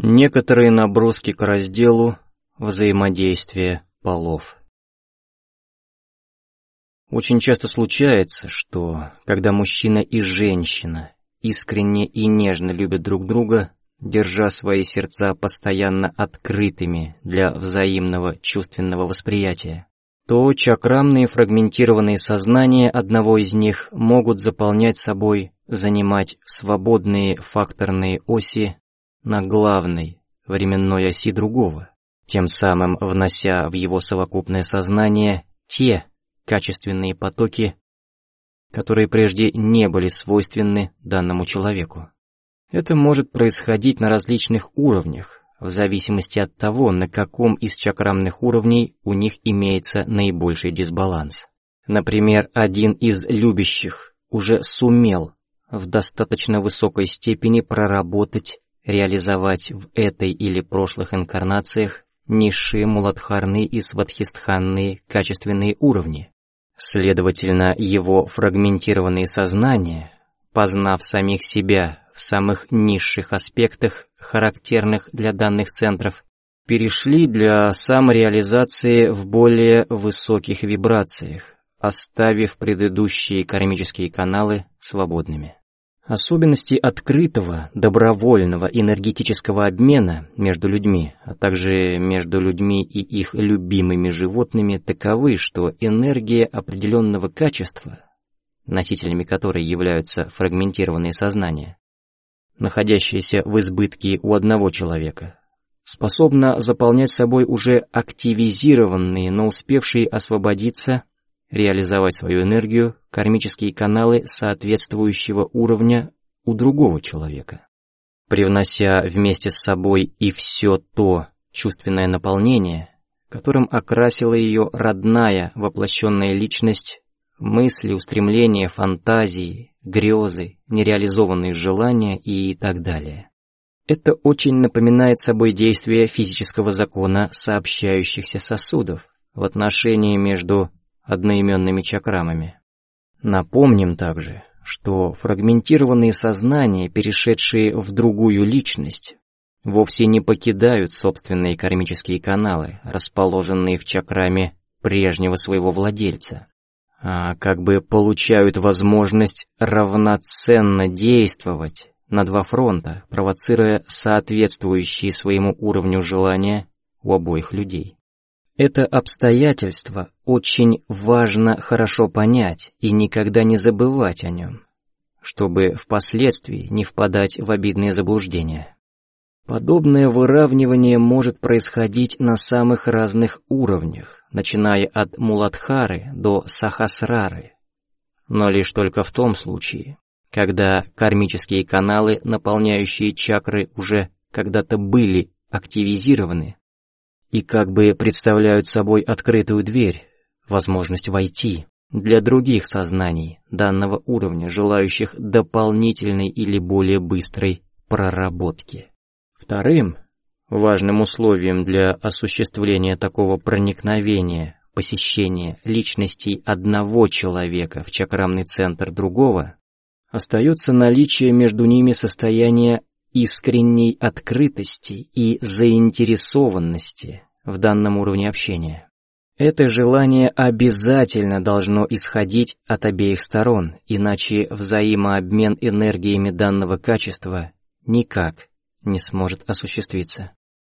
Некоторые наброски к разделу «Взаимодействие полов». Очень часто случается, что, когда мужчина и женщина искренне и нежно любят друг друга, держа свои сердца постоянно открытыми для взаимного чувственного восприятия, то чакрамные фрагментированные сознания одного из них могут заполнять собой, занимать свободные факторные оси на главной временной оси другого, тем самым внося в его совокупное сознание те качественные потоки, которые прежде не были свойственны данному человеку. Это может происходить на различных уровнях, в зависимости от того, на каком из чакрамных уровней у них имеется наибольший дисбаланс. Например, один из любящих уже сумел в достаточно высокой степени проработать, реализовать в этой или прошлых инкарнациях низшие муладхарные и сватхистханные качественные уровни. Следовательно, его фрагментированные сознания, познав самих себя в самых низших аспектах, характерных для данных центров, перешли для самореализации в более высоких вибрациях, оставив предыдущие кармические каналы свободными. Особенности открытого, добровольного энергетического обмена между людьми, а также между людьми и их любимыми животными таковы, что энергия определенного качества, носителями которой являются фрагментированные сознания, находящиеся в избытке у одного человека, способна заполнять собой уже активизированные, но успевшие освободиться, реализовать свою энергию, кармические каналы соответствующего уровня у другого человека, привнося вместе с собой и все то чувственное наполнение, которым окрасила ее родная воплощенная личность, мысли, устремления, фантазии, грезы, нереализованные желания и так далее. Это очень напоминает собой действие физического закона сообщающихся сосудов в отношении между одноименными чакрамами. Напомним также, что фрагментированные сознания, перешедшие в другую личность, вовсе не покидают собственные кармические каналы, расположенные в чакраме прежнего своего владельца, а как бы получают возможность равноценно действовать на два фронта, провоцируя соответствующие своему уровню желания у обоих людей. Это обстоятельство очень важно хорошо понять и никогда не забывать о нем, чтобы впоследствии не впадать в обидные заблуждения. Подобное выравнивание может происходить на самых разных уровнях, начиная от муладхары до сахасрары, но лишь только в том случае, когда кармические каналы, наполняющие чакры, уже когда-то были активизированы и как бы представляют собой открытую дверь, возможность войти для других сознаний данного уровня, желающих дополнительной или более быстрой проработки. Вторым важным условием для осуществления такого проникновения, посещения личностей одного человека в чакрамный центр другого остается наличие между ними состояния искренней открытости и заинтересованности в данном уровне общения. Это желание обязательно должно исходить от обеих сторон, иначе взаимообмен энергиями данного качества никак не сможет осуществиться.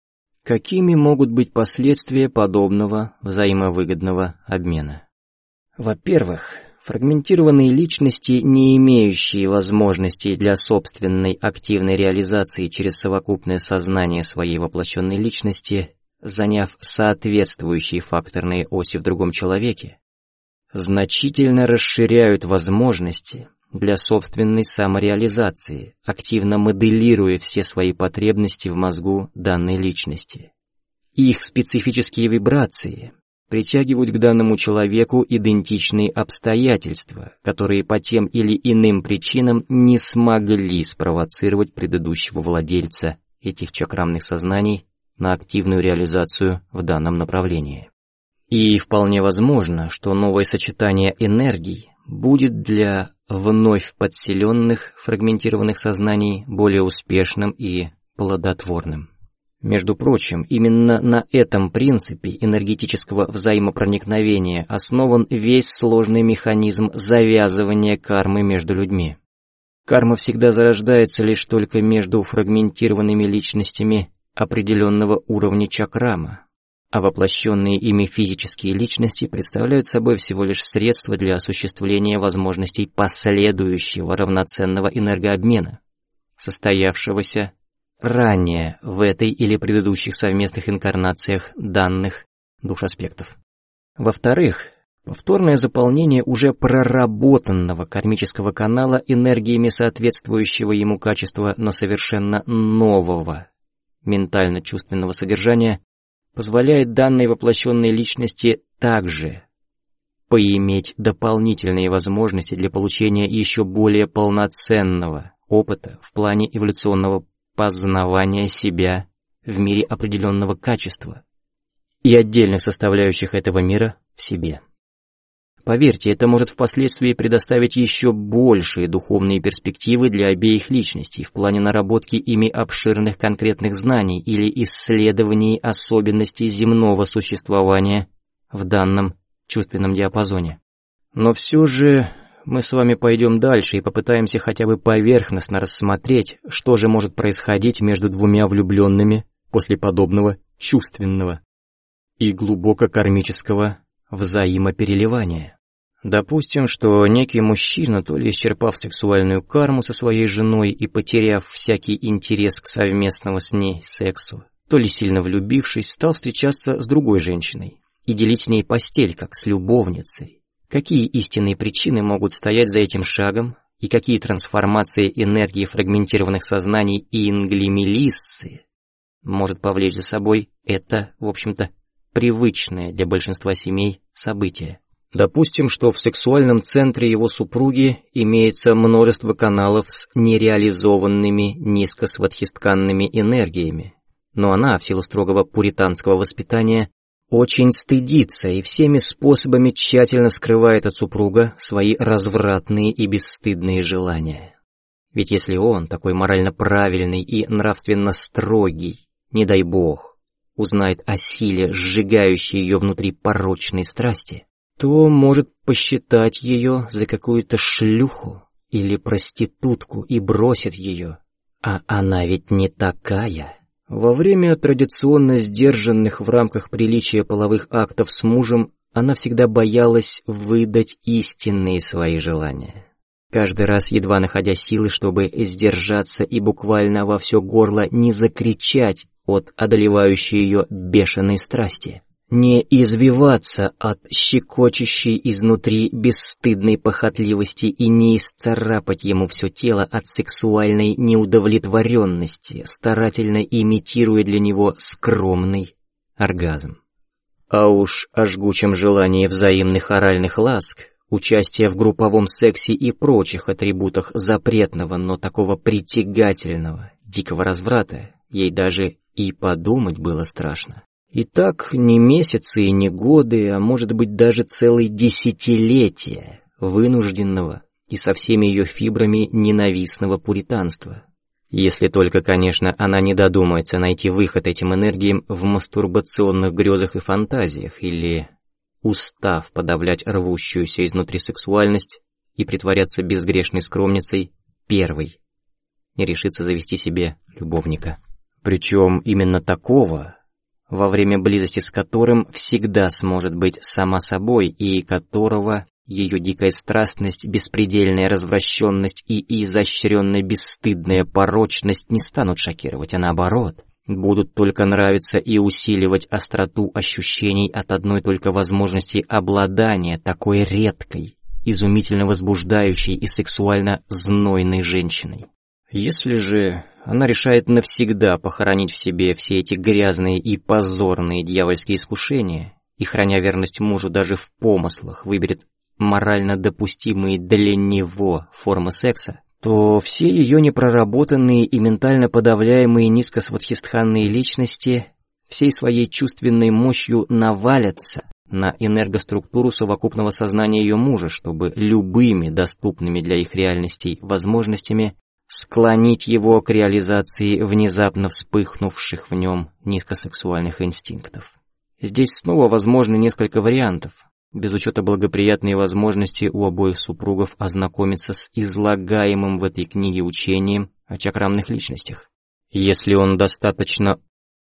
Какими могут быть последствия подобного взаимовыгодного обмена? Во-первых, фрагментированные личности, не имеющие возможностей для собственной активной реализации через совокупное сознание своей воплощенной личности, заняв соответствующие факторные оси в другом человеке, значительно расширяют возможности для собственной самореализации, активно моделируя все свои потребности в мозгу данной личности. Их специфические вибрации притягивают к данному человеку идентичные обстоятельства, которые по тем или иным причинам не смогли спровоцировать предыдущего владельца этих чакрамных сознаний на активную реализацию в данном направлении. И вполне возможно, что новое сочетание энергий будет для вновь подселенных фрагментированных сознаний более успешным и плодотворным. Между прочим, именно на этом принципе энергетического взаимопроникновения основан весь сложный механизм завязывания кармы между людьми. Карма всегда зарождается лишь только между фрагментированными личностями определенного уровня чакрама, а воплощенные ими физические личности представляют собой всего лишь средство для осуществления возможностей последующего равноценного энергообмена, состоявшегося ранее в этой или предыдущих совместных инкарнациях данных душаспектов. Во-вторых, повторное заполнение уже проработанного кармического канала энергиями соответствующего ему качества, но совершенно нового ментально-чувственного содержания позволяет данной воплощенной личности также поиметь дополнительные возможности для получения еще более полноценного опыта в плане эволюционного познавания себя в мире определенного качества и отдельных составляющих этого мира в себе. Поверьте, это может впоследствии предоставить еще большие духовные перспективы для обеих личностей в плане наработки ими обширных конкретных знаний или исследований особенностей земного существования в данном чувственном диапазоне. Но все же мы с вами пойдем дальше и попытаемся хотя бы поверхностно рассмотреть, что же может происходить между двумя влюбленными после подобного чувственного и глубоко кармического взаимопереливания. Допустим, что некий мужчина, то ли исчерпав сексуальную карму со своей женой и потеряв всякий интерес к совместному с ней сексу, то ли сильно влюбившись, стал встречаться с другой женщиной и делить с ней постель, как с любовницей. Какие истинные причины могут стоять за этим шагом, и какие трансформации энергии фрагментированных сознаний и инглимелиссы может повлечь за собой это, в общем-то, привычное для большинства семей событие. Допустим, что в сексуальном центре его супруги имеется множество каналов с нереализованными низкосватхистканными энергиями, но она, в силу строгого пуританского воспитания, очень стыдится и всеми способами тщательно скрывает от супруга свои развратные и бесстыдные желания. Ведь если он, такой морально правильный и нравственно строгий, не дай бог, узнает о силе, сжигающей ее внутри порочной страсти, то может посчитать ее за какую-то шлюху или проститутку и бросит ее. А она ведь не такая. Во время традиционно сдержанных в рамках приличия половых актов с мужем она всегда боялась выдать истинные свои желания. Каждый раз, едва находя силы, чтобы сдержаться и буквально во все горло не закричать от одолевающей ее бешеной страсти, не извиваться от щекочущей изнутри бесстыдной похотливости и не исцарапать ему все тело от сексуальной неудовлетворенности, старательно имитируя для него скромный оргазм. А уж о жгучем желании взаимных оральных ласк, участия в групповом сексе и прочих атрибутах запретного, но такого притягательного, дикого разврата ей даже и подумать было страшно. И так не месяцы и не годы, а может быть даже целые десятилетия вынужденного и со всеми ее фибрами ненавистного пуританства. Если только, конечно, она не додумается найти выход этим энергиям в мастурбационных грезах и фантазиях, или, устав подавлять рвущуюся изнутри сексуальность и притворяться безгрешной скромницей, первой не решится завести себе любовника. Причем именно такого, во время близости с которым всегда сможет быть сама собой и которого ее дикая страстность, беспредельная развращенность и изощренная бесстыдная порочность не станут шокировать, а наоборот, будут только нравиться и усиливать остроту ощущений от одной только возможности обладания такой редкой, изумительно возбуждающей и сексуально знойной женщиной. Если же она решает навсегда похоронить в себе все эти грязные и позорные дьявольские искушения и, храня верность мужу даже в помыслах, выберет морально допустимые для него формы секса, то все ее непроработанные и ментально подавляемые низкосватхистханные личности всей своей чувственной мощью навалятся на энергоструктуру совокупного сознания ее мужа, чтобы любыми доступными для их реальностей возможностями склонить его к реализации внезапно вспыхнувших в нем низкосексуальных инстинктов. Здесь снова возможны несколько вариантов, без учета благоприятной возможности у обоих супругов ознакомиться с излагаемым в этой книге учением о чакрамных личностях. Если он достаточно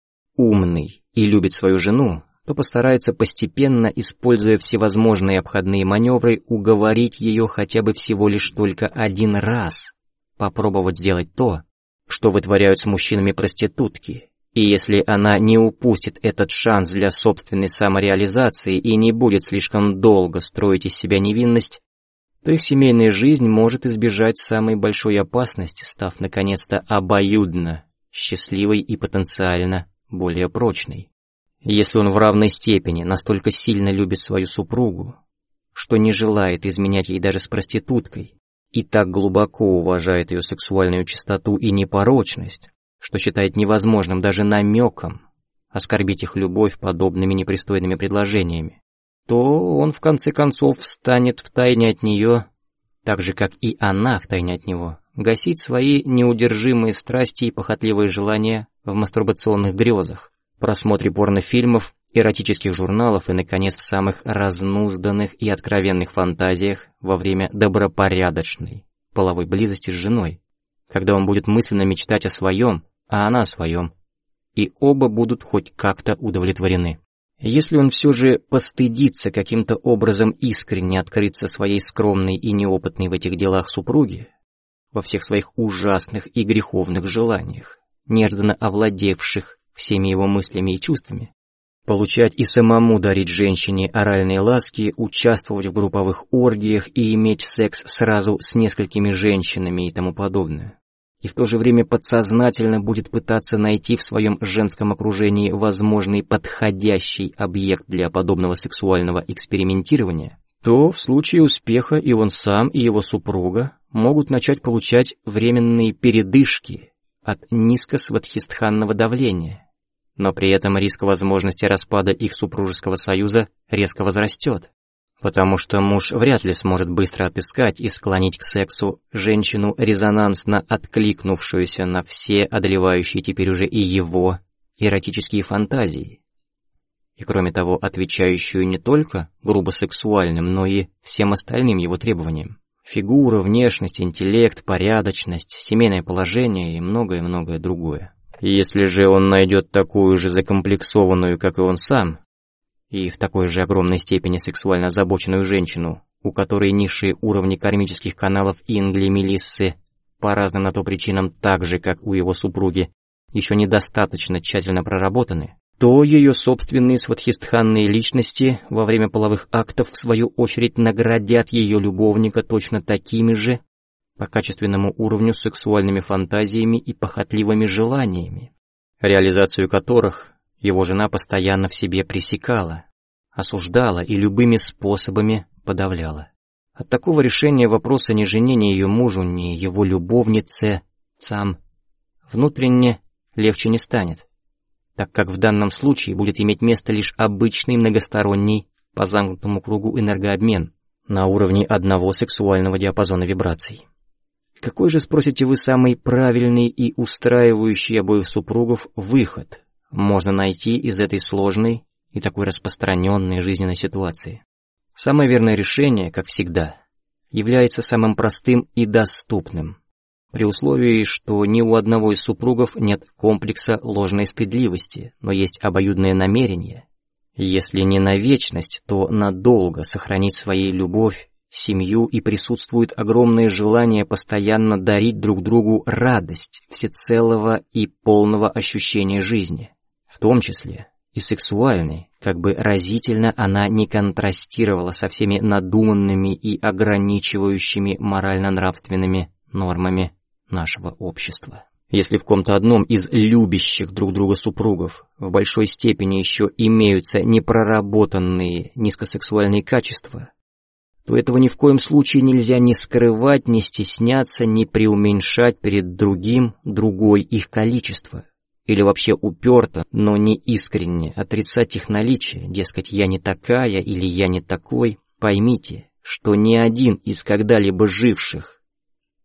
умный и любит свою жену, то постарается постепенно, используя всевозможные обходные маневры, уговорить ее хотя бы всего лишь только один раз попробовать сделать то, что вытворяют с мужчинами проститутки. И если она не упустит этот шанс для собственной самореализации и не будет слишком долго строить из себя невинность, то их семейная жизнь может избежать самой большой опасности, став наконец-то обоюдно счастливой и потенциально более прочной. Если он в равной степени настолько сильно любит свою супругу, что не желает изменять ей даже с проституткой, и так глубоко уважает ее сексуальную чистоту и непорочность, что считает невозможным даже намеком оскорбить их любовь подобными непристойными предложениями, то он в конце концов станет втайне от нее, так же как и она втайне от него, гасить свои неудержимые страсти и похотливые желания в мастурбационных грезах, просмотре порнофильмов, эротических журналов и, наконец, в самых разнузданных и откровенных фантазиях во время добропорядочной половой близости с женой, когда он будет мысленно мечтать о своем, а она о своем, и оба будут хоть как-то удовлетворены. Если он все же постыдится каким-то образом искренне открыться своей скромной и неопытной в этих делах супруге, во всех своих ужасных и греховных желаниях, нежданно овладевших всеми его мыслями и чувствами, получать и самому дарить женщине оральные ласки, участвовать в групповых оргиях и иметь секс сразу с несколькими женщинами и тому подобное, и в то же время подсознательно будет пытаться найти в своем женском окружении возможный подходящий объект для подобного сексуального экспериментирования, то в случае успеха и он сам, и его супруга могут начать получать временные передышки от низкосватхистханного давления, но при этом риск возможности распада их супружеского союза резко возрастет, потому что муж вряд ли сможет быстро отыскать и склонить к сексу женщину, резонансно откликнувшуюся на все одолевающие теперь уже и его эротические фантазии, и кроме того отвечающую не только грубо сексуальным, но и всем остальным его требованиям. Фигура, внешность, интеллект, порядочность, семейное положение и многое-многое другое. Если же он найдет такую же закомплексованную, как и он сам, и в такой же огромной степени сексуально озабоченную женщину, у которой низшие уровни кармических каналов Ингли Мелиссы по разным на то причинам так же, как у его супруги, еще недостаточно тщательно проработаны, то ее собственные сватхистханные личности во время половых актов в свою очередь наградят ее любовника точно такими же по качественному уровню сексуальными фантазиями и похотливыми желаниями, реализацию которых его жена постоянно в себе пресекала, осуждала и любыми способами подавляла. От такого решения вопроса ни жене, ни ее мужу, ни его любовнице, сам, внутренне легче не станет, так как в данном случае будет иметь место лишь обычный многосторонний по замкнутому кругу энергообмен на уровне одного сексуального диапазона вибраций. Какой же, спросите вы, самый правильный и устраивающий обоих супругов выход можно найти из этой сложной и такой распространенной жизненной ситуации? Самое верное решение, как всегда, является самым простым и доступным, при условии, что ни у одного из супругов нет комплекса ложной стыдливости, но есть обоюдное намерение, если не на вечность, то надолго сохранить свою любовь, семью, и присутствует огромное желание постоянно дарить друг другу радость всецелого и полного ощущения жизни, в том числе и сексуальной, как бы разительно она не контрастировала со всеми надуманными и ограничивающими морально-нравственными нормами нашего общества. Если в ком-то одном из любящих друг друга супругов в большой степени еще имеются непроработанные низкосексуальные качества, то этого ни в коем случае нельзя ни скрывать, ни стесняться, ни преуменьшать перед другим другой их количество, или вообще уперто, но не искренне отрицать их наличие, дескать, я не такая или я не такой. Поймите, что ни один из когда-либо живших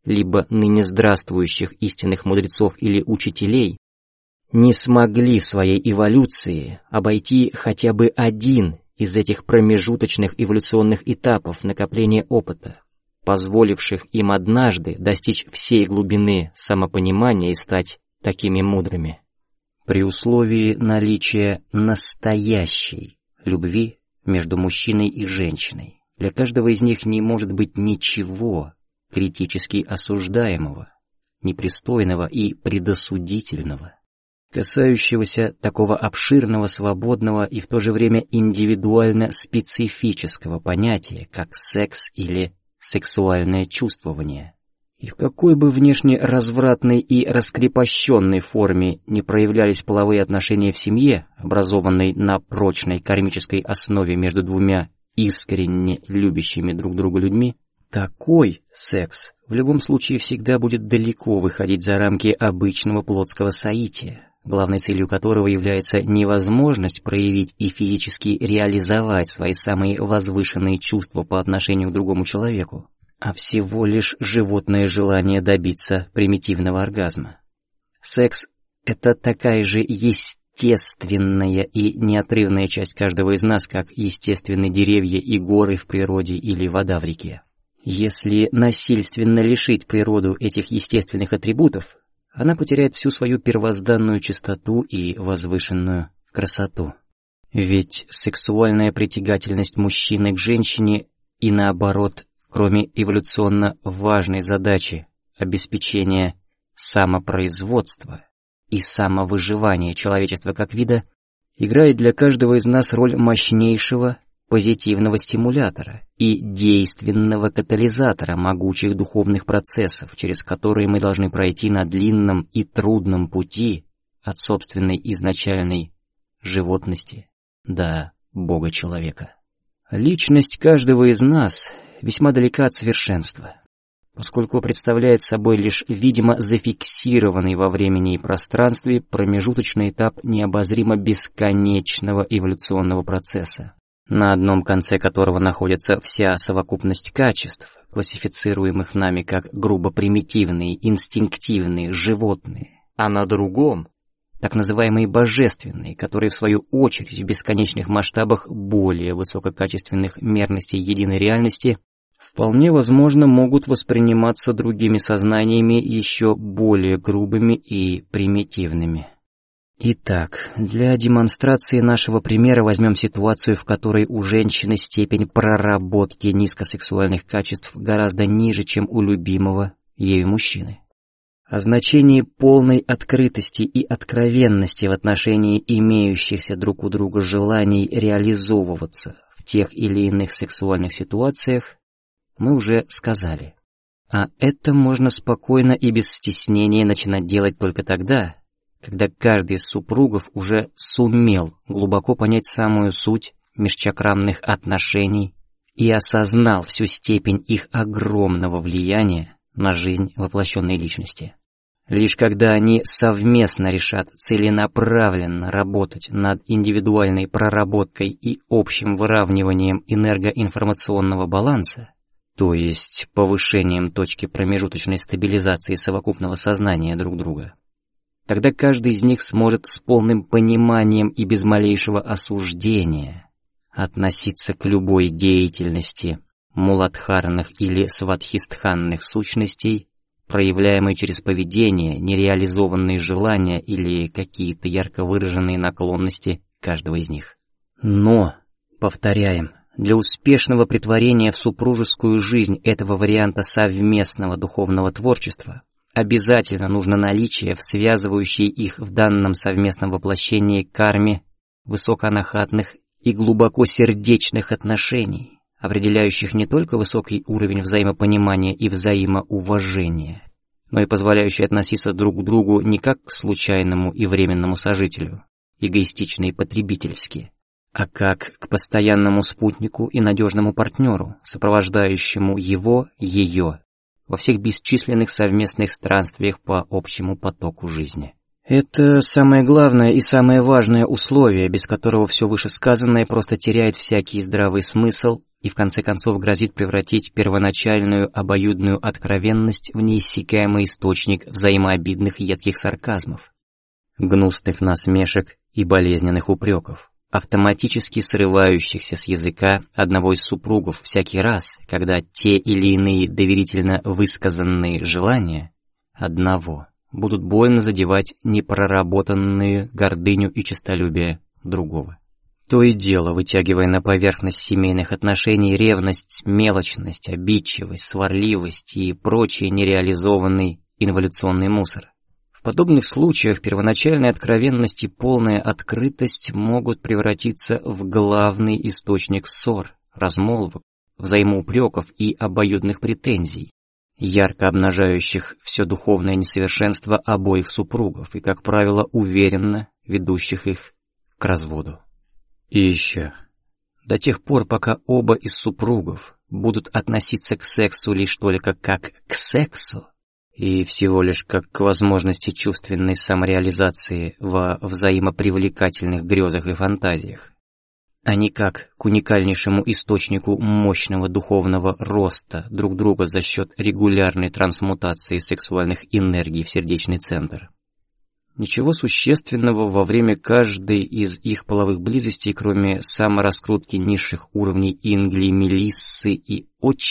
либо ныне здравствующих истинных мудрецов или учителей, не смогли в своей эволюции обойти хотя бы один из этих промежуточных эволюционных этапов накопления опыта, позволивших им однажды достичь всей глубины самопонимания и стать такими мудрыми. При условии наличия настоящей любви между мужчиной и женщиной, для каждого из них не может быть ничего критически осуждаемого, непристойного и предосудительного, касающегося такого обширного, свободного и в то же время индивидуально специфического понятия, как секс или сексуальное чувствование. И в какой бы внешне развратной и раскрепощенной форме не проявлялись половые отношения в семье, образованной на прочной кармической основе между двумя искренне любящими друг друга людьми, такой секс в любом случае всегда будет далеко выходить за рамки обычного плотского соития, главной целью которого является не возможность проявить и физически реализовать свои самые возвышенные чувства по отношению к другому человеку, а всего лишь животное желание добиться примитивного оргазма. Секс — это такая же естественная и неотрывная часть каждого из нас, как естественны деревья и горы в природе или вода в реке. Если насильственно лишить природу этих естественных атрибутов, она потеряет всю свою первозданную чистоту и возвышенную красоту. Ведь сексуальная притягательность мужчины к женщине и наоборот, кроме эволюционно важной задачи обеспечения самопроизводства и самовыживания человечества как вида, играет для каждого из нас роль мощнейшего позитивного стимулятора и действенного катализатора могучих духовных процессов, через которые мы должны пройти на длинном и трудном пути от собственной изначальной животности до Бога-человека. Личность каждого из нас весьма далека от совершенства, поскольку представляет собой лишь видимо зафиксированный во времени и пространстве промежуточный этап необозримо бесконечного эволюционного процесса, на одном конце которого находится вся совокупность качеств, классифицируемых нами как грубо примитивные, инстинктивные, животные, а на другом — так называемые божественные, которые в свою очередь в бесконечных масштабах более высококачественных мерностей единой реальности вполне возможно могут восприниматься другими сознаниями еще более грубыми и примитивными. Итак, для демонстрации нашего примера возьмем ситуацию, в которой у женщины степень проработки низкосексуальных качеств гораздо ниже, чем у любимого ею мужчины. О значении полной открытости и откровенности в отношении имеющихся друг у друга желаний реализовываться в тех или иных сексуальных ситуациях мы уже сказали. А это можно спокойно и без стеснения начинать делать только тогда, когда каждый из супругов уже сумел глубоко понять самую суть межчакрамных отношений и осознал всю степень их огромного влияния на жизнь воплощенной личности. Лишь когда они совместно решат целенаправленно работать над индивидуальной проработкой и общим выравниванием энергоинформационного баланса, то есть повышением точки промежуточной стабилизации совокупного сознания друг друга, тогда каждый из них сможет с полным пониманием и без малейшего осуждения относиться к любой деятельности муладхарных или сватхистханных сущностей, проявляемой через поведение, нереализованные желания или какие-то ярко выраженные наклонности каждого из них. Но, повторяем, для успешного претворения в супружескую жизнь этого варианта совместного духовного творчества обязательно нужно наличие в связывающей их в данном совместном воплощении карме высокоанахатных и глубоко сердечных отношений, определяющих не только высокий уровень взаимопонимания и взаимоуважения, но и позволяющие относиться друг к другу не как к случайному и временному сожителю, эгоистично и потребительски, а как к постоянному спутнику и надежному партнеру, сопровождающему его, ее, во всех бесчисленных совместных странствиях по общему потоку жизни. Это самое главное и самое важное условие, без которого все вышесказанное просто теряет всякий здравый смысл, и в конце концов грозит превратить первоначальную обоюдную откровенность в неиссякаемый источник взаимообидных едких сарказмов, гнусных насмешек и болезненных упреков, автоматически срывающихся с языка одного из супругов всякий раз, когда те или иные доверительно высказанные желания одного будут больно задевать непроработанную гордыню и честолюбие другого. То и дело, вытягивая на поверхность семейных отношений ревность, мелочность, обидчивость, сварливость и прочий нереализованный инволюционный мусор. В подобных случаях первоначальная откровенность и полная открытость могут превратиться в главный источник ссор, размолвок, взаимоупреков и обоюдных претензий, ярко обнажающих все духовное несовершенство обоих супругов и, как правило, уверенно ведущих их к разводу. И еще, до тех пор, пока оба из супругов будут относиться к сексу лишь только как к сексу, и всего лишь как к возможности чувственной самореализации во взаимопривлекательных грезах и фантазиях, а не как к уникальнейшему источнику мощного духовного роста друг друга за счет регулярной трансмутации сексуальных энергий в сердечный центр. Ничего существенного во время каждой из их половых близостей, кроме самораскрутки низших уровней Ингли Мелиссы и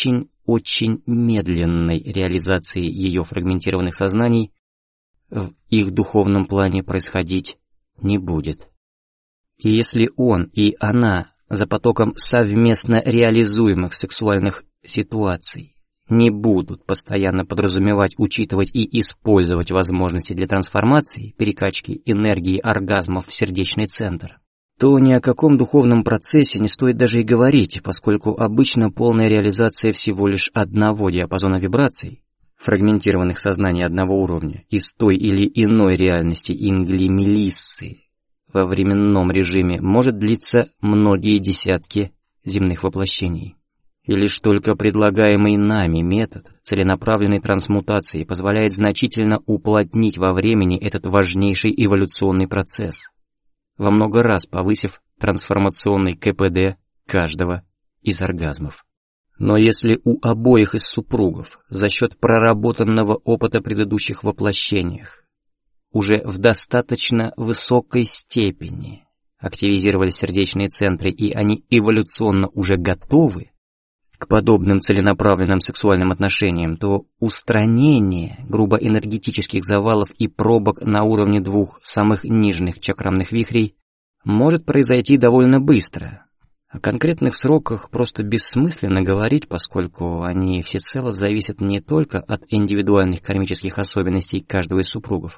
очень медленной реализации ее фрагментированных сознаний, в их духовном плане происходить не будет. И если он и она за потоком совместно реализуемых сексуальных ситуаций не будут постоянно подразумевать, учитывать и использовать возможности для трансформации, перекачки энергии оргазмов в сердечный центр, то ни о каком духовном процессе не стоит даже и говорить, поскольку обычно полная реализация всего лишь одного диапазона вибраций, фрагментированных сознаний одного уровня, из той или иной реальности Ингли Мелиссы во временном режиме может длиться многие десятки земных воплощений. И лишь только предлагаемый нами метод целенаправленной трансмутации позволяет значительно уплотнить во времени этот важнейший эволюционный процесс, во много раз повысив трансформационный КПД каждого из оргазмов. Но если у обоих из супругов за счет проработанного опыта предыдущих воплощениях уже в достаточно высокой степени активизировались сердечные центры и они эволюционно уже готовы к подобным целенаправленным сексуальным отношениям, то устранение грубо энергетических завалов и пробок на уровне двух самых нижних чакрамных вихрей может произойти довольно быстро. О конкретных сроках просто бессмысленно говорить, поскольку они всецело зависят не только от индивидуальных кармических особенностей каждого из супругов,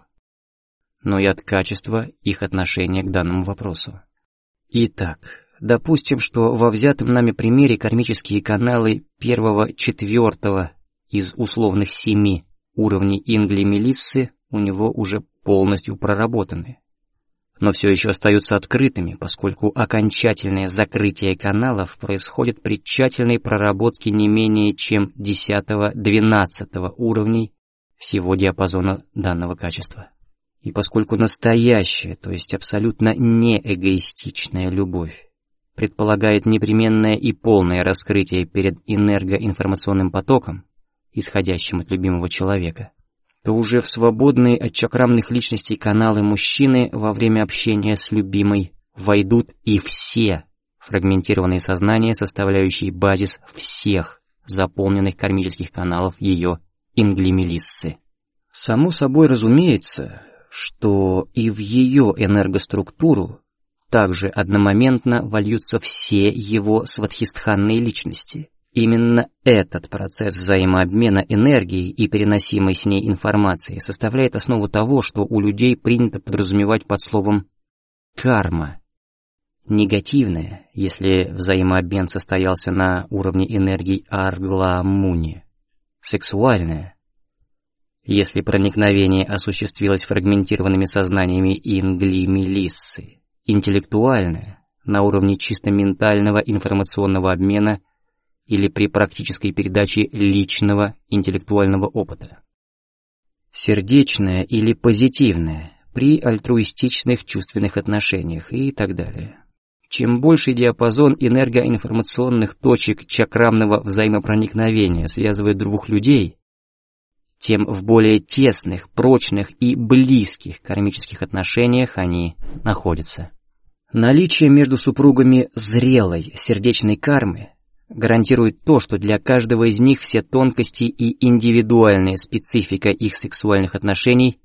но и от качества их отношения к данному вопросу. Итак, допустим, что во взятом нами примере кармические каналы 1-4 из условных 7 уровней Ингли Мелиссы у него уже полностью проработаны, но все еще остаются открытыми, поскольку окончательное закрытие каналов происходит при тщательной проработке не менее чем 10-12 уровней всего диапазона данного качества. И поскольку настоящая, то есть абсолютно не эгоистичная любовь предполагает непременное и полное раскрытие перед энергоинформационным потоком, исходящим от любимого человека, то уже в свободные от чакрамных личностей каналы мужчины во время общения с любимой войдут и все фрагментированные сознания, составляющие базис всех заполненных кармических каналов ее Ингли Мелиссы. Само собой разумеется, что и в ее энергоструктуру также одномоментно вольются все его сватхистханные личности. Именно этот процесс взаимообмена энергией и переносимой с ней информации составляет основу того, что у людей принято подразумевать под словом «карма». Негативная, если взаимообмен состоялся на уровне энергии Аргла-Муни. Сексуальная, если проникновение осуществилось фрагментированными сознаниями Ингли Мелиссы. Интеллектуальная, на уровне чисто ментального информационного обмена или при практической передаче личного интеллектуального опыта. Сердечная или позитивная, при альтруистичных чувственных отношениях и так далее. Чем больший диапазон энергоинформационных точек чакрамного взаимопроникновения связывает двух людей, тем в более тесных, прочных и близких кармических отношениях они находятся. Наличие между супругами зрелой сердечной кармы гарантирует то, что для каждого из них все тонкости и индивидуальная специфика их сексуальных отношений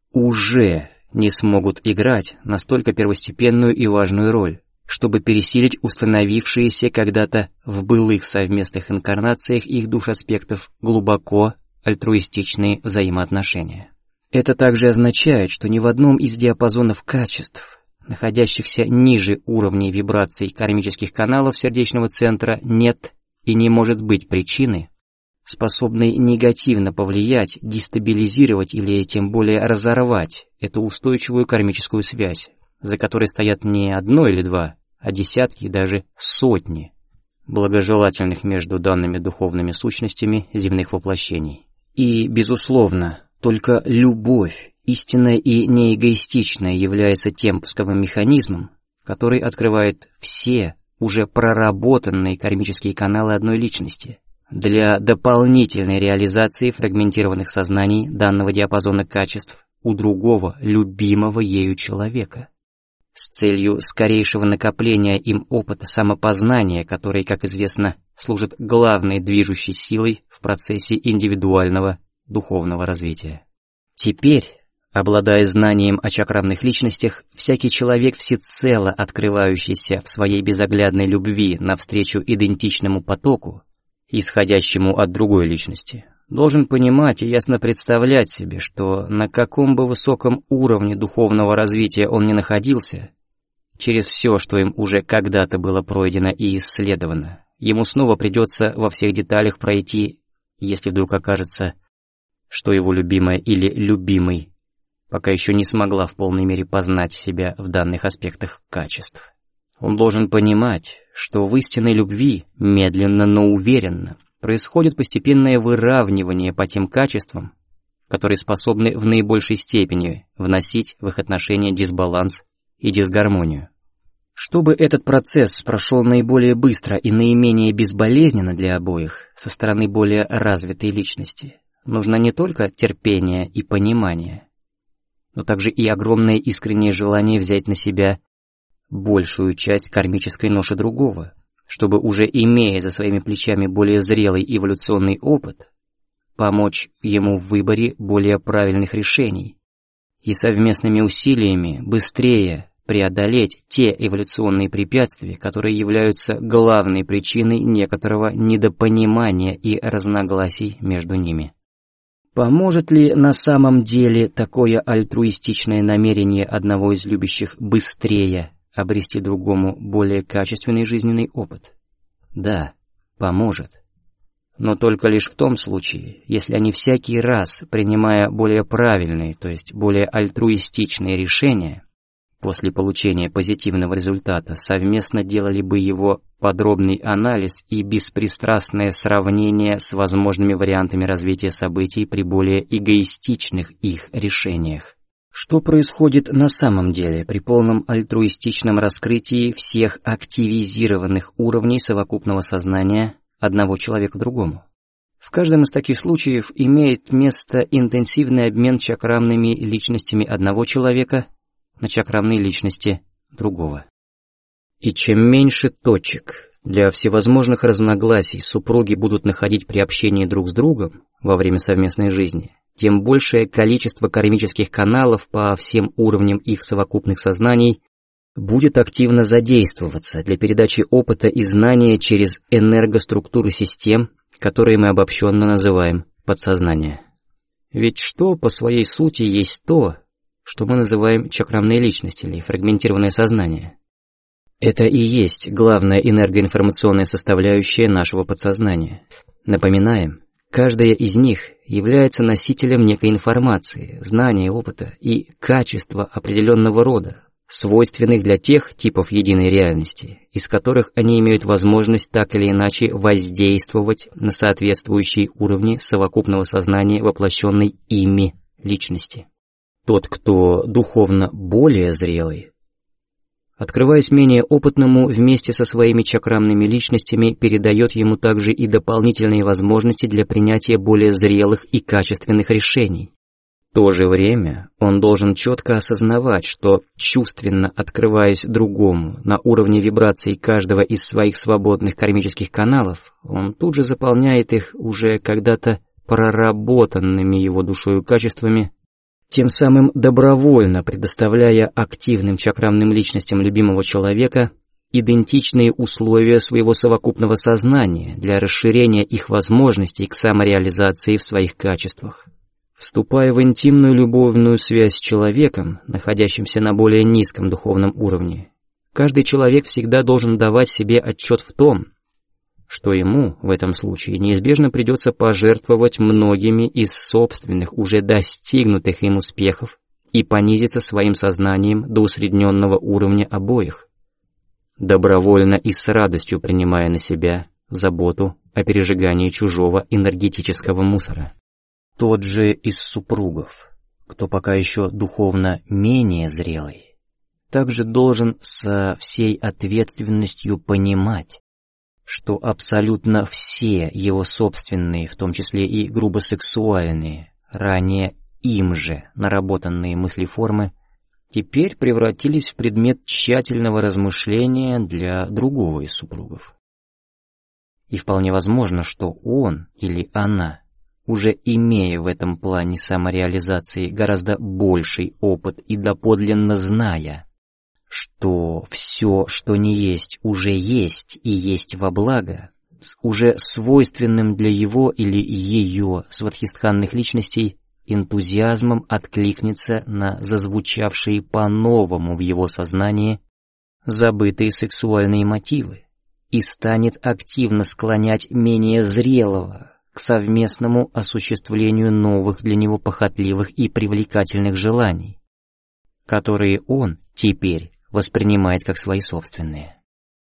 уже не смогут играть настолько первостепенную и важную роль, чтобы пересилить установившиеся когда-то в былых совместных инкарнациях их душ аспектов глубоко альтруистичные взаимоотношения. Это также означает, что ни в одном из диапазонов качеств, находящихся ниже уровней вибраций кармических каналов сердечного центра, нет и не может быть причины, способной негативно повлиять, дестабилизировать или тем более разорвать эту устойчивую кармическую связь, за которой стоят не одно или два, а десятки и даже сотни благожелательных между данными духовными сущностями земных воплощений. И, безусловно, только любовь, истинная и неэгоистичная, является тем пусковым механизмом, который открывает все уже проработанные кармические каналы одной личности для дополнительной реализации фрагментированных сознаний данного диапазона качеств у другого, любимого ею человека, с целью скорейшего накопления им опыта самопознания, который, как известно, служит главной движущей силой в процессе индивидуального духовного развития. Теперь, обладая знанием о чакрамных личностях, всякий человек, всецело открывающийся в своей безоглядной любви навстречу идентичному потоку, исходящему от другой личности, должен понимать и ясно представлять себе, что на каком бы высоком уровне духовного развития он ни находился, через все, что им уже когда-то было пройдено и исследовано, ему снова придется во всех деталях пройти, если вдруг окажется, что его любимая или любимый пока еще не смогла в полной мере познать себя в данных аспектах качеств. Он должен понимать, что в истинной любви медленно, но уверенно происходит постепенное выравнивание по тем качествам, которые способны в наибольшей степени вносить в их отношения дисбаланс и дисгармонию. Чтобы этот процесс прошел наиболее быстро и наименее безболезненно для обоих со стороны более развитой личности, нужно не только терпение и понимание, но также и огромное искреннее желание взять на себя большую часть кармической ноши другого, чтобы, уже имея за своими плечами более зрелый эволюционный опыт, помочь ему в выборе более правильных решений и совместными усилиями быстрее преодолеть те эволюционные препятствия, которые являются главной причиной некоторого недопонимания и разногласий между ними. Поможет ли на самом деле такое альтруистичное намерение одного из любящих быстрее обрести другому более качественный жизненный опыт? Да, поможет. Но только лишь в том случае, если они всякий раз, принимая более правильные, то есть более альтруистичные решения, после получения позитивного результата совместно делали бы его подробный анализ и беспристрастное сравнение с возможными вариантами развития событий при более эгоистичных их решениях. Что происходит на самом деле при полном альтруистичном раскрытии всех активизированных уровней совокупного сознания одного человека другому? В каждом из таких случаев имеет место интенсивный обмен чакрамными личностями одного человека на чакрамные личности другого. И чем меньше точек для всевозможных разногласий супруги будут находить при общении друг с другом во время совместной жизни, тем большее количество кармических каналов по всем уровням их совокупных сознаний будет активно задействоваться для передачи опыта и знания через энергоструктуры систем, которые мы обобщенно называем подсознание. Ведь что по своей сути есть то, что мы называем чакрамной личностью или фрагментированное сознание? Это и есть главная энергоинформационная составляющая нашего подсознания. Напоминаем, каждая из них является носителем некой информации, знания, опыта и качества определенного рода, свойственных для тех типов единой реальности, из которых они имеют возможность так или иначе воздействовать на соответствующие уровни совокупного сознания воплощенной ими личности. Тот, кто духовно более зрелый, открываясь менее опытному, вместе со своими чакрамными личностями передает ему также и дополнительные возможности для принятия более зрелых и качественных решений. В то же время он должен четко осознавать, что, чувственно открываясь другому на уровне вибраций каждого из своих свободных кармических каналов, он тут же заполняет их уже когда-то проработанными его душою качествами, тем самым добровольно предоставляя активным чакрамным личностям любимого человека идентичные условия своего совокупного сознания для расширения их возможностей к самореализации в своих качествах. Вступая в интимную любовную связь с человеком, находящимся на более низком духовном уровне, каждый человек всегда должен давать себе отчет в том, что ему в этом случае неизбежно придется пожертвовать многими из собственных уже достигнутых им успехов и понизиться своим сознанием до усредненного уровня обоих, добровольно и с радостью принимая на себя заботу о пережигании чужого энергетического мусора. Тот же из супругов, кто пока еще духовно менее зрелый, также должен со всей ответственностью понимать, что абсолютно все его собственные, в том числе и грубо сексуальные, ранее им же наработанные мыслеформы, теперь превратились в предмет тщательного размышления для другого из супругов. И вполне возможно, что он или она, уже имея в этом плане самореализации гораздо больший опыт и доподлинно зная, что все, что не есть, уже есть и есть во благо, с уже свойственным для его или ее сватхистханных личностей энтузиазмом откликнется на зазвучавшие по-новому в его сознании забытые сексуальные мотивы и станет активно склонять менее зрелого к совместному осуществлению новых для него похотливых и привлекательных желаний, которые он теперь воспринимает как свои собственные.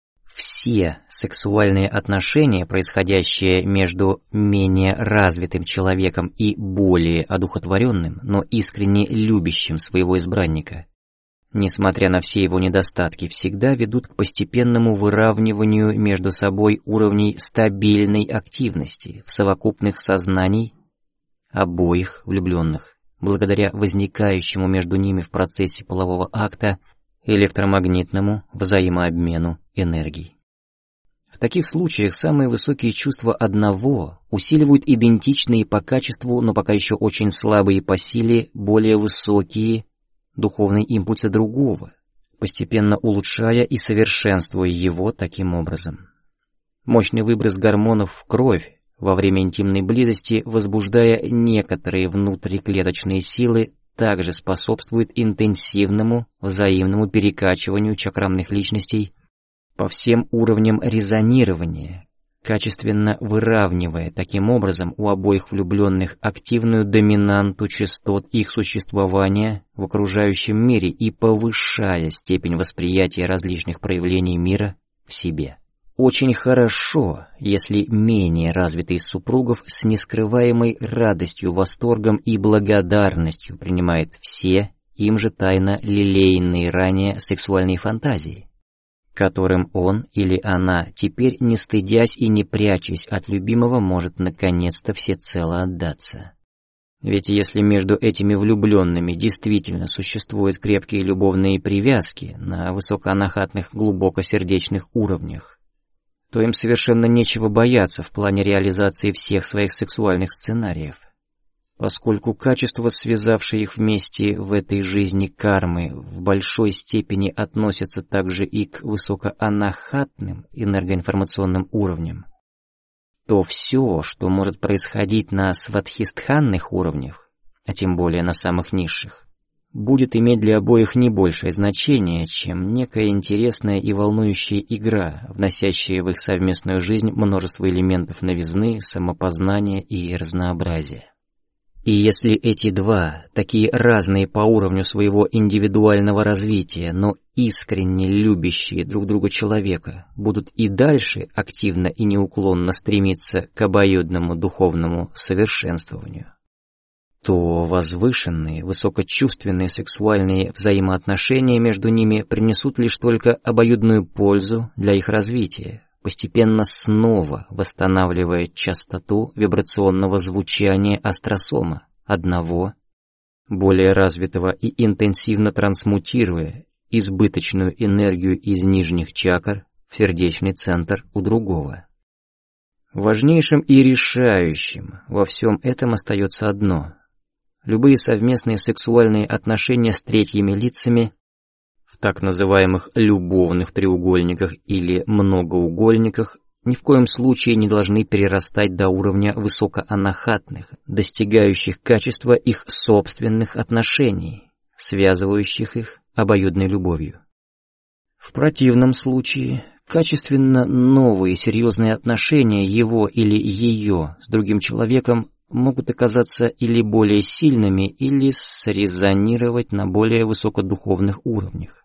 Все сексуальные отношения, происходящие между менее развитым человеком и более одухотворенным, но искренне любящим своего избранника, несмотря на все его недостатки, всегда ведут к постепенному выравниванию между собой уровней стабильной активности в совокупных сознаний обоих влюбленных, благодаря возникающему между ними в процессе полового акта электромагнитному взаимообмену энергий. В таких случаях самые высокие чувства одного усиливают идентичные по качеству, но пока еще очень слабые по силе, более высокие духовные импульсы другого, постепенно улучшая и совершенствуя его таким образом. Мощный выброс гормонов в кровь во время интимной близости, возбуждая некоторые внутриклеточные силы, также способствует интенсивному взаимному перекачиванию чакрамных личностей по всем уровням резонирования, качественно выравнивая таким образом у обоих влюбленных активную доминанту частот их существования в окружающем мире и повышая степень восприятия различных проявлений мира в себе. Очень хорошо, если менее развитый из супругов с нескрываемой радостью, восторгом и благодарностью принимает все им же тайно лелеянные ранее сексуальные фантазии, которым он или она теперь, не стыдясь и не прячась от любимого, может наконец-то всецело отдаться. Ведь если между этими влюбленными действительно существуют крепкие любовные привязки на высокоанахатных глубокосердечных уровнях, то им совершенно нечего бояться в плане реализации всех своих сексуальных сценариев, поскольку качества, связавшие их вместе в этой жизни кармы, в большой степени относятся также и к высокоанахатным энергоинформационным уровням, то все, что может происходить на сватхистханных уровнях, а тем более на самых низших, будет иметь для обоих не большее значение, чем некая интересная и волнующая игра, вносящая в их совместную жизнь множество элементов новизны, самопознания и разнообразия. И если эти два, такие разные по уровню своего индивидуального развития, но искренне любящие друг друга человека, будут и дальше активно и неуклонно стремиться к обоюдному духовному совершенствованию, то возвышенные, высокочувственные сексуальные взаимоотношения между ними принесут лишь только обоюдную пользу для их развития, постепенно снова восстанавливая частоту вибрационного звучания астросома одного, более развитого, и интенсивно трансмутируя избыточную энергию из нижних чакр в сердечный центр у другого. Важнейшим и решающим во всем этом остается одно: любые совместные сексуальные отношения с третьими лицами в так называемых любовных треугольниках или многоугольниках ни в коем случае не должны перерастать до уровня высокоанахатных, достигающих качества их собственных отношений, связывающих их обоюдной любовью. В противном случае качественно новые серьезные отношения его или ее с другим человеком могут оказаться или более сильными, или срезонировать на более высокодуховных уровнях,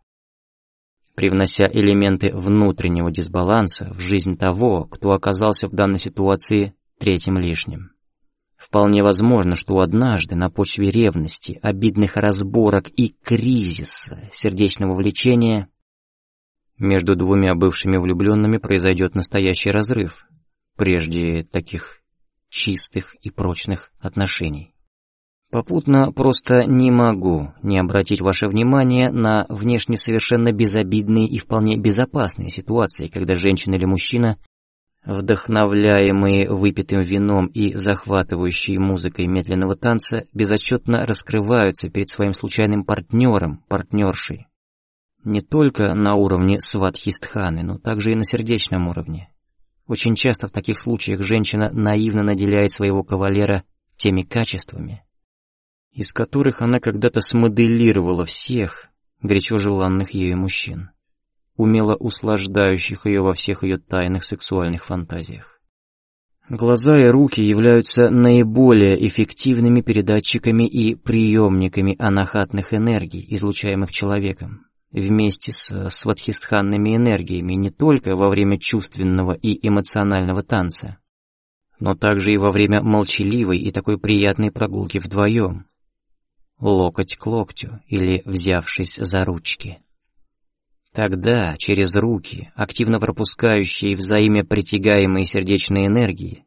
привнося элементы внутреннего дисбаланса в жизнь того, кто оказался в данной ситуации третьим лишним. Вполне возможно, что однажды на почве ревности, обидных разборок и кризиса сердечного влечения между двумя бывшими влюбленными произойдет настоящий разрыв, прежде таких чистых и прочных отношений. Попутно просто не могу не обратить ваше внимание на внешне совершенно безобидные и вполне безопасные ситуации, когда женщина или мужчина, вдохновляемые выпитым вином и захватывающие музыкой медленного танца, безотчетно раскрываются перед своим случайным партнером, партнершей. Не только на уровне сватхистханы, но также и на сердечном уровне. Очень часто в таких случаях женщина наивно наделяет своего кавалера теми качествами, из которых она когда-то смоделировала всех горячо желанных ею мужчин, умело услаждающих ее во всех ее тайных сексуальных фантазиях. Глаза и руки являются наиболее эффективными передатчиками и приемниками анахатных энергий, излучаемых человеком, вместе с сватхистханными энергиями не только во время чувственного и эмоционального танца, но также и во время молчаливой и такой приятной прогулки вдвоем, локоть к локтю или взявшись за ручки. Тогда через руки, активно пропускающие взаимопритягаемые сердечные энергии,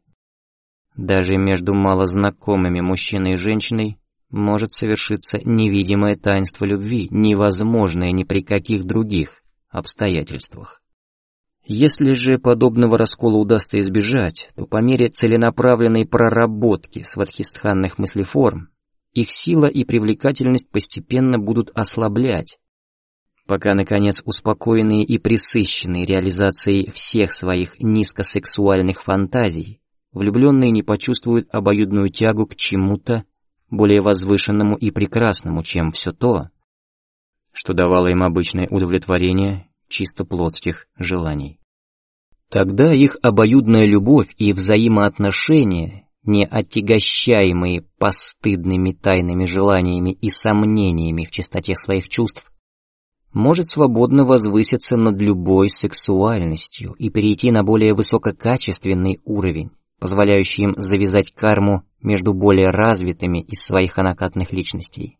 даже между малознакомыми мужчиной и женщиной может совершиться невидимое таинство любви, невозможное ни при каких других обстоятельствах. Если же подобного раскола удастся избежать, то по мере целенаправленной проработки сватхистханных мыслеформ их сила и привлекательность постепенно будут ослаблять, пока, наконец, успокоенные и пресыщенные реализацией всех своих низкосексуальных фантазий, влюбленные не почувствуют обоюдную тягу к чему-то более возвышенному и прекрасному, чем все то, что давало им обычное удовлетворение чисто плотских желаний. Тогда их обоюдная любовь и взаимоотношения, не отягощаемые постыдными тайными желаниями и сомнениями в чистоте своих чувств, может свободно возвыситься над любой сексуальностью и перейти на более высококачественный уровень, позволяющий им завязать карму между более развитыми из своих анахатных личностей.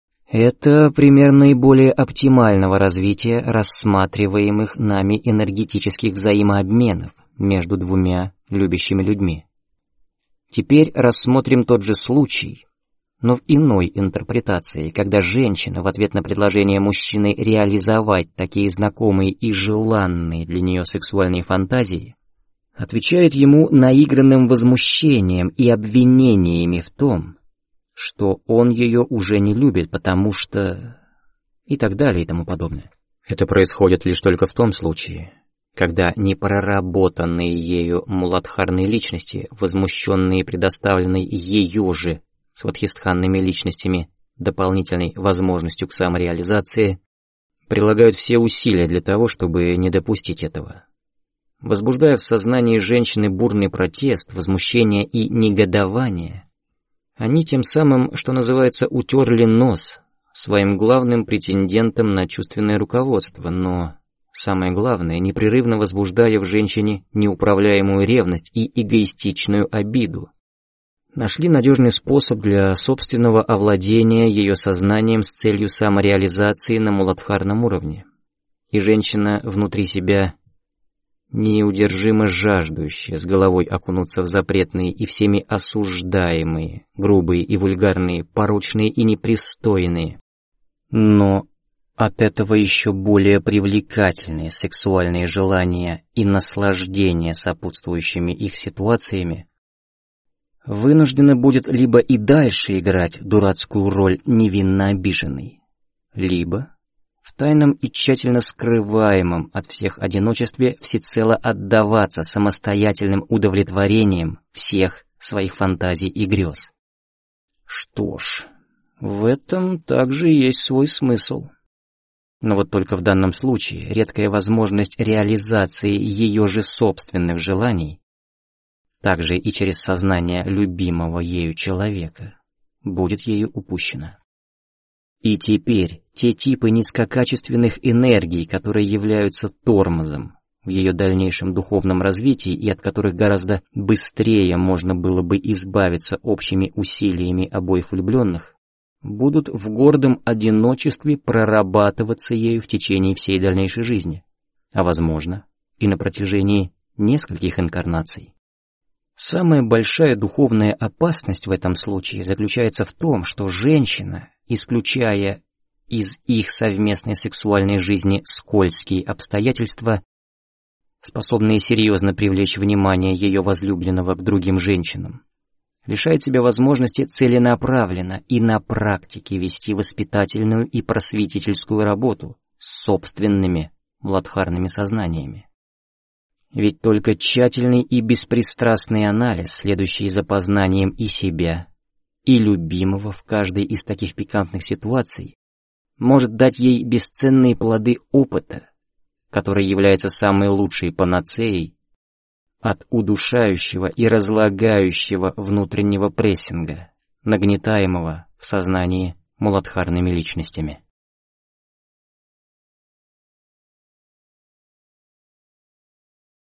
Это пример наиболее оптимального развития рассматриваемых нами энергетических взаимообменов между двумя любящими людьми. Теперь рассмотрим тот же случай, но в иной интерпретации, когда женщина в ответ на предложение мужчины реализовать такие знакомые и желанные для нее сексуальные фантазии, отвечает ему наигранным возмущением и обвинениями в том, что он ее уже не любит, потому что... и так далее и тому подобное. Это происходит лишь только в том случае, когда непроработанные ею муладхарные личности, возмущенные предоставленной ее же сватхистханными личностями дополнительной возможностью к самореализации, прилагают все усилия для того, чтобы не допустить этого. Возбуждая в сознании женщины бурный протест, возмущение и негодование, они тем самым, что называется, утерли нос своим главным претендентом на чувственное руководство, но, самое главное, непрерывно возбуждая в женщине неуправляемую ревность и эгоистичную обиду, нашли надежный способ для собственного овладения ее сознанием с целью самореализации на муладхарном уровне. И женщина внутри себя, неудержимо жаждущая с головой окунуться в запретные и всеми осуждаемые, грубые и вульгарные, порочные и непристойные, но от этого еще более привлекательные сексуальные желания и наслаждения сопутствующими их ситуациями, вынуждена будет либо и дальше играть дурацкую роль невинно обиженной, либо в тайном и тщательно скрываемом от всех одиночестве всецело отдаваться самостоятельным удовлетворением всех своих фантазий и грез. Что ж, в этом также есть свой смысл. Но вот только в данном случае редкая возможность реализации ее же собственных желаний, также и через сознание любимого ею человека, будет ею упущена. И теперь те типы низкокачественных энергий, которые являются тормозом в ее дальнейшем духовном развитии и от которых гораздо быстрее можно было бы избавиться общими усилиями обоих влюбленных, будут в гордом одиночестве прорабатываться ею в течение всей дальнейшей жизни, а возможно и на протяжении нескольких инкарнаций. Самая большая духовная опасность в этом случае заключается в том, что женщина, исключая из их совместной сексуальной жизни скользкие обстоятельства, способные серьезно привлечь внимание ее возлюбленного к другим женщинам, лишает себя возможности целенаправленно и на практике вести воспитательную и просветительскую работу с собственными муладхарными сознаниями. Ведь только тщательный и беспристрастный анализ, следующий за познанием и себя, и любимого в каждой из таких пикантных ситуаций, может дать ей бесценные плоды опыта, который является самой лучшей панацеей от удушающего и разлагающего внутреннего прессинга, нагнетаемого в сознании муладхарными личностями.